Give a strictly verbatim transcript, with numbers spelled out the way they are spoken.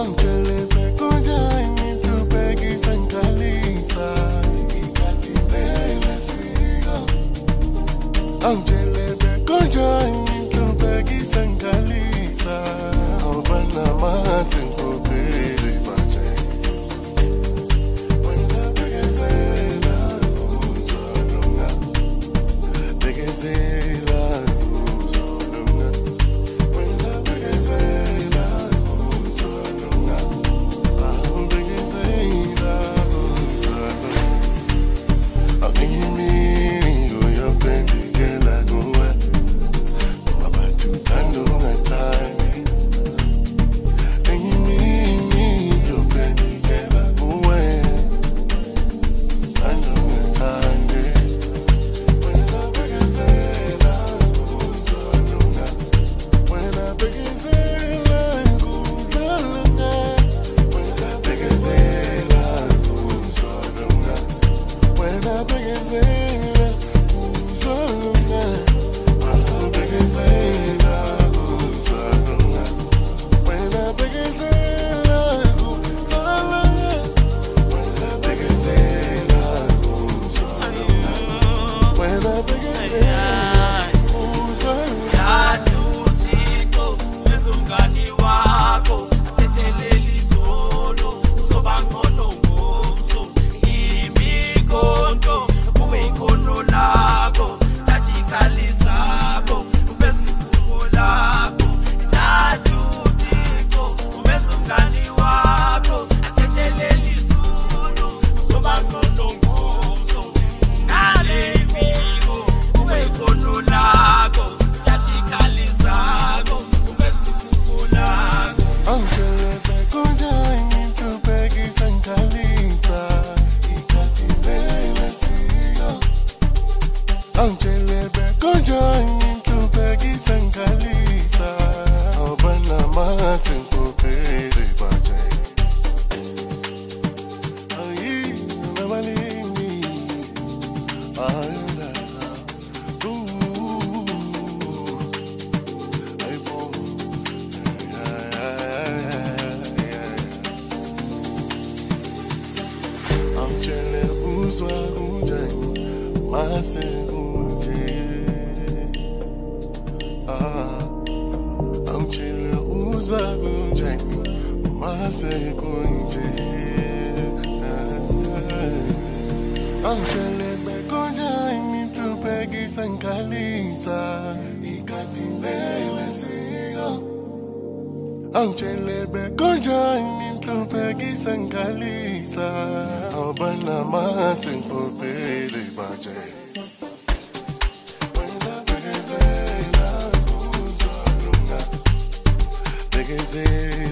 Angele Bekoja into Peggy Sankalisa. Angele Bekoja into Peggy Sankalisa. Obana Masinko Pele Bache. When the Begazela Uzalunga. Begazela Uzalunga. When the Begazela Uzalunga. Begazela Uzalunga. I'll give me your baby. Angele Bekoja into Peggy Sankalisa. Obana Masinko Pele Bache. Ayi Namalini. Ayala. Ooh. Ay po. Angele Uzwa Unjani. Masinko. Ah, Angele Uzwa Unjani. Masinko. Angele Bekoja into Peggy Sankalisa. Ikatilele sigo. Angele Bekoja into Peggy Sankalisa. Obana Masinko Pele Bache. Begazela